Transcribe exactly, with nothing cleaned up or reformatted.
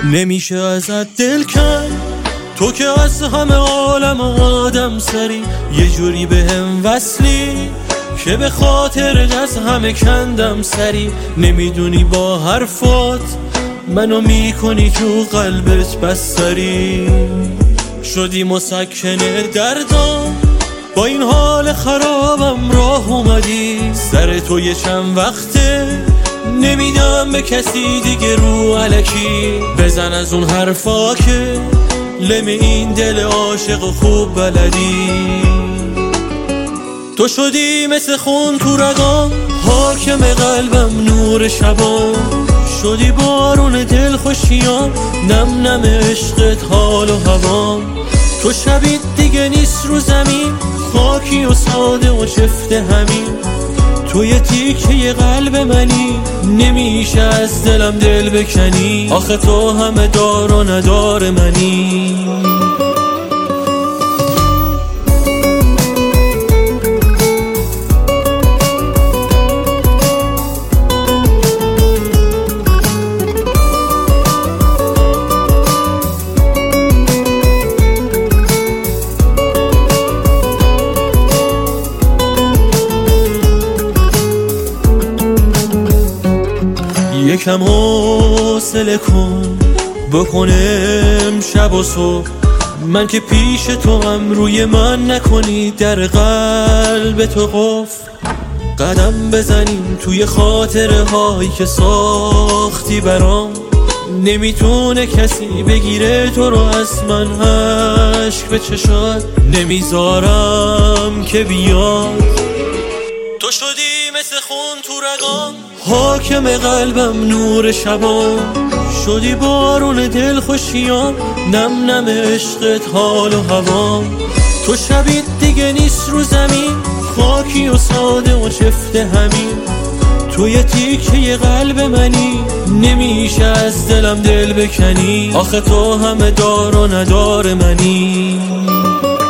نمیشه ازت دل کن، تو که از همه عالم آدم سری، یه جوری به هم وصلی که به خاطرت از همه کندم سری. نمیدونی با حرفات منو میکنی تو قلبت بستری، شدی مسکن دردم، با این حال خرابم راه اومدی. سر تو یه چند وقته نمیدم به کسی دیگه رو الکی، بزن از اون حرفا که لم این دل عاشق خوب بلدی. تو شدی مثل خون تو رگام، حاکم قلبم نور شبام، شدی بارون دل خوشیام، نم نم عشقت حال و هوام. تو شبیت دیگه نیست رو زمین، خاکی و ساده و شفته همین، تو یه تیکه قلب منی، نمیشه از دلم دل بکنی. آخه تو همه دار و ندار منی. یکم حوصله کن، بکنم شب و صبح، من که پیش تو هم روی من نکنی در قلب تو قفل. قدم بزنیم توی خاطره هایی که ساختی برام، نمیتونه کسی بگیره تو رو از من. عشق به چشات نمیذارم که بیاد، تو شدی مثل خون تو رگام، حاکم قلبم نور شبام، شدی بارون دل خوشیام، نم نم عشقت حال و هوام. تو شبیت دیگه نیست رو زمین، خاکی و ساده و شفته همین، تو یه تیکه قلب منی، نمیشه از دلم دل بکنی. آخه تو همه دار و ندار منی.